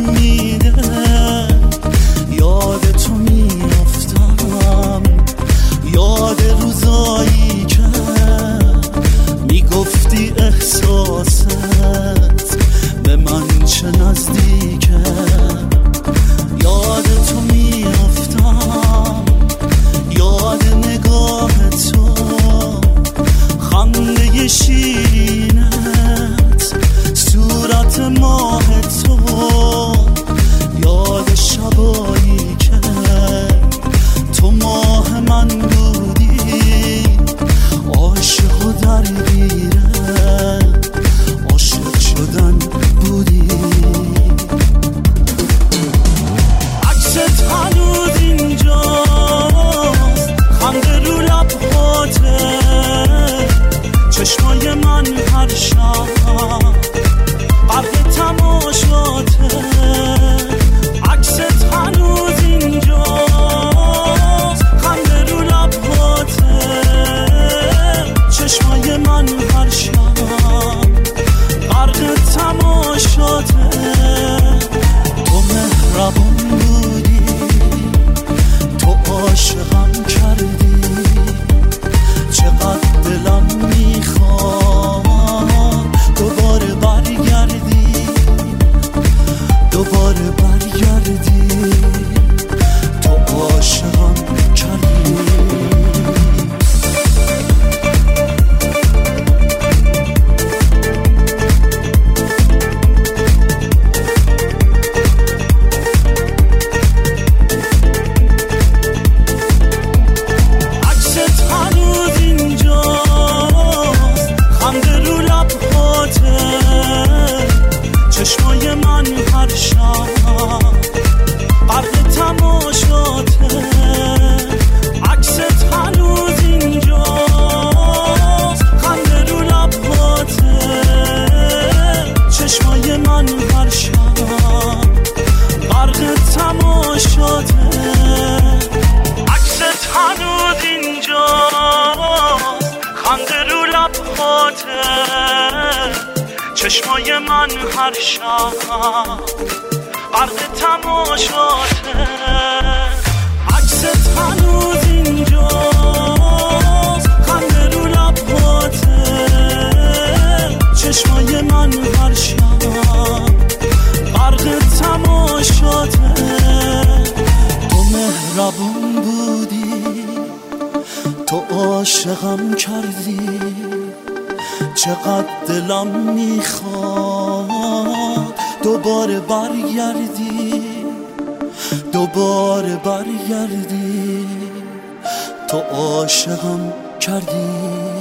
میده، یاد تو میافتم، یاد روزایی که میگفتی احساست به من چه نزدیکه، یاد تو میافتم، یاد نگاه تو، خنده شیرینت، صورت ماه تو، یاد شبایی که تو ماه من بودی، عاشق و درگیره عاشق شدن بودی. عکست هنوز اینجاست، خنده رو لبهاته، چشمای من هر شب غرق تماشاته. عکست هنوز اینجاست، خنده رو لبهاته، چشمای من هر شب غرق تماشاته. تو مهربون بودی، تو عاشقم کردی، چقدر دلم میخواد دوباره برگردی، دوباره برگردی، تو عاشقم کردی. چشمای من هر شب غرق تماشاته. عکست هنوز اینجاست، خنده رو لبهاته، چشمای من هر شب غرق تماشاته. عکست هنوز اینجاست، خنده رو لبهاته، چشمای من هر شب غرق تماشاته. عکست هنوز اینجاست، خنده رو لبهاته، چشمای من هر شب غرق تماشاته. تو مهربون بودی، تو عاشقم کردی، چقدر دلم میخواد دوباره برگردی، دوباره برگردی، تو عاشقم کردی.